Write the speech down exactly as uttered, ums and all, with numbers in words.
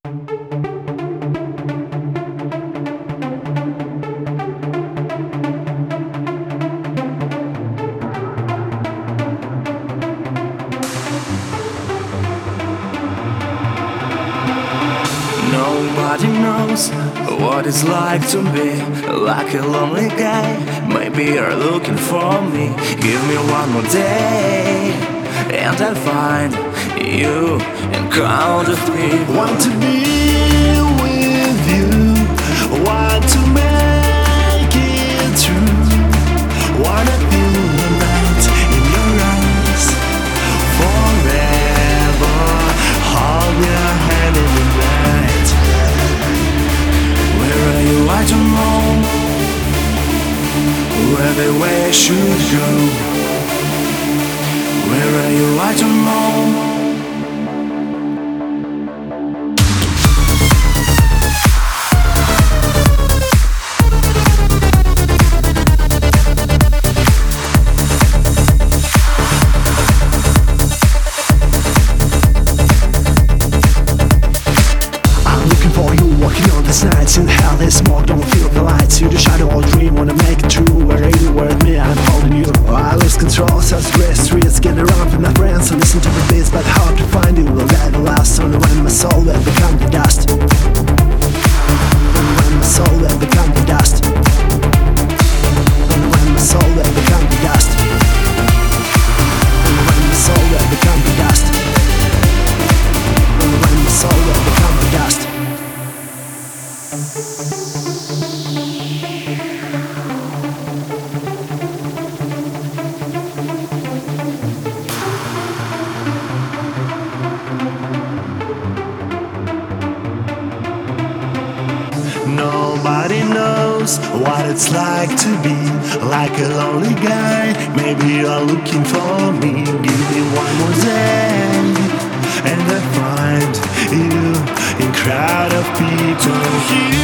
Nobody knows what it's like to be like a lonely guy. Maybe you're looking for me. Give me one more day, and I'll find you in crowd of people. Want to be with you, want to make it true. Wanna feel the light in your eyes forever. Hold your hand in the night. Where are you? I don't know where the way should go. Where are you? I don't know. Walking on these nights in hell, this smoke, don't feel the lights. You the shadow or dream, wanna make it true. Where are you, where with me, I'm holding you. I lose control, such gray streets. Get around with my friends, so listen to the beats. But hard to find you, will never last. Only when my soul will become the dust. Only when my soul will become the dust. Only when my soul will become the dust. Only when my soul will become the dust. Only when my soul will become the dust. Nobody knows what it's like to be like a lonely guy. Maybe you're looking for me. Give me one more day, and I find you in crowd of people.